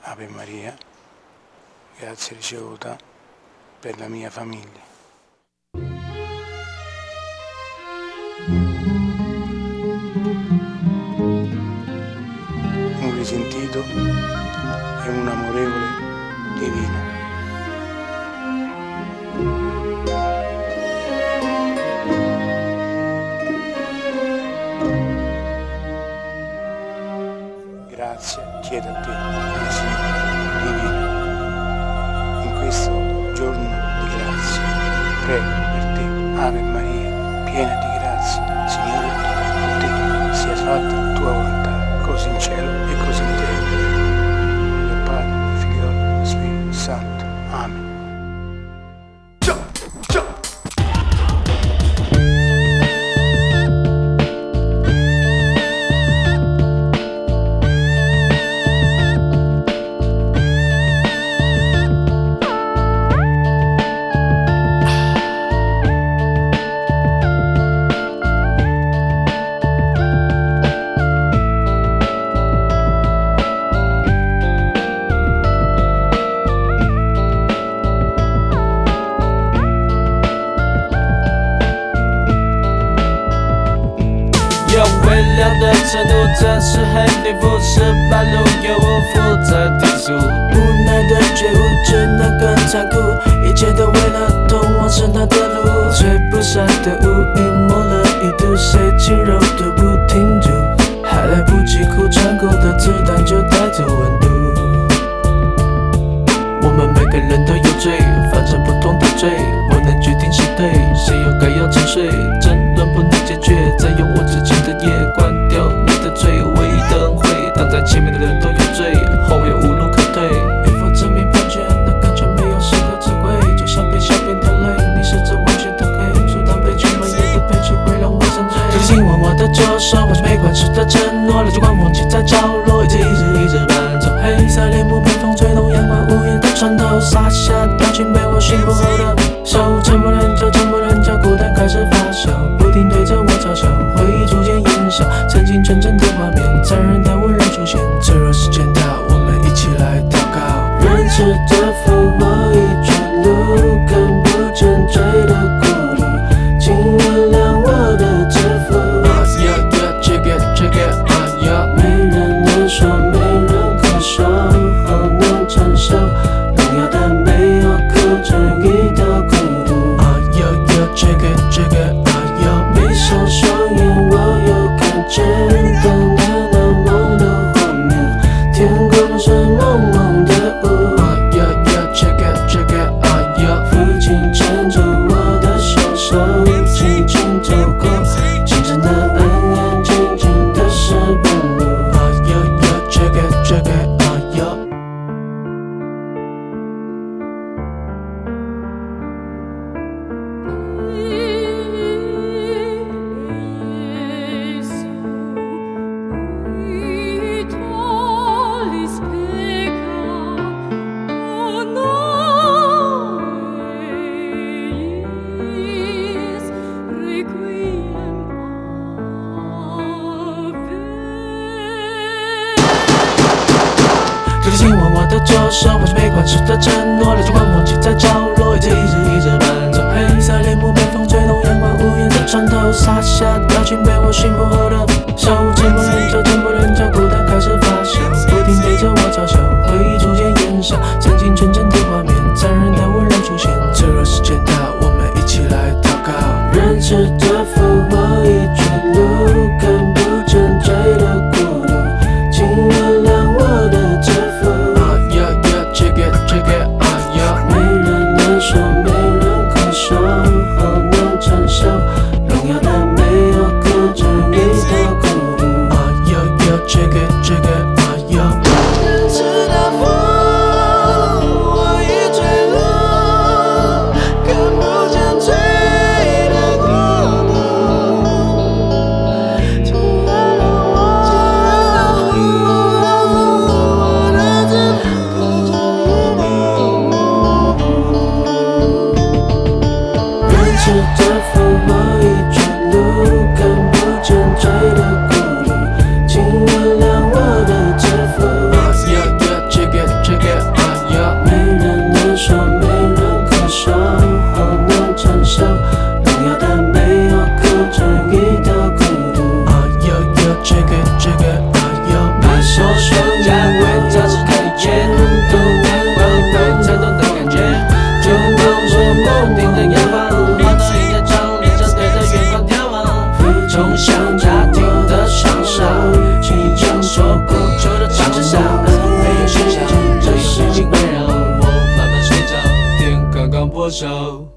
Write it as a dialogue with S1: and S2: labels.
S1: Ave Maria, grazia ricevuta per la mia famiglia. Un risentito e un amorevole divino. Grazie chiedo a te, mia Signora divina, in questo giorno di grazia. Prego per te, Ave Maria, piena di grazia, Signore con te, sia fatta tua volontà, così in cielo e così in terra. Del Padre, Figlio e Spirito Santo. Amen.
S2: 微凉的程度真是很离谱，是半路有我负责提速，无奈的觉悟只能更残酷，一切都为了通往神坛的路，吹不散的乌云抹了一度，谁轻柔都不停住，还来不及哭，穿过的子弹就带走温度。我们每个人都有罪，反正不同的罪，我能决定谁对，谁又该要沉睡，争论不能解决，再用我之前的夜关掉你的嘴，唯一的恩惠，挡在前面的人都有罪，后面无路可退，与否证明判决，那感觉没有适合智慧，就像被小便的泪，你是这完全的黑，阻挡被全满夜的悲剧会让我沉醉，这个紧握我的左手，我是没关系的承诺，泪珠光风起在角落，一直伴奏，黑色帘幕被风吹动，阳光无言的穿透，洒下表情被我驯服后的手，沉默人就孤单开始发酵，不停对着我嘲笑，回忆逐渐烟消，曾经纯真的画面，残忍的温柔出现，脆弱时间到，我们一起来祷告。仁慈的父，我已chuyển路，看不见罪的孤独，请原谅我的自负。check it， 没人能说，没人可说，好能承受荣耀的没有哭，正义的孤独。check it， 闭上双眼，我又看见当年那梦的画面，天空是蒙蒙的雾。check it， 父亲牵着我的小手，轻轻走过清晨的暗夜，静静的石板路。check it， 这个紧握我的左手，我是没关系的承诺，泪珠光风起在角落，一直伴奏，黑色帘幕被风吹动，阳光无言的穿透，洒下表情被我驯服后的手，沉默人就孤单开始发酵，不停对着我嘲笑，回忆逐渐烟消，曾经纯真的画面，残忍的温柔出现，脆弱时间到，我们一起来祷告。仁慈的父，我已chuyển路，看不见罪的孤独，请原谅我的自负。check it， 没人能说，没人可说，好能承受荣耀的没有哭，正义的握手。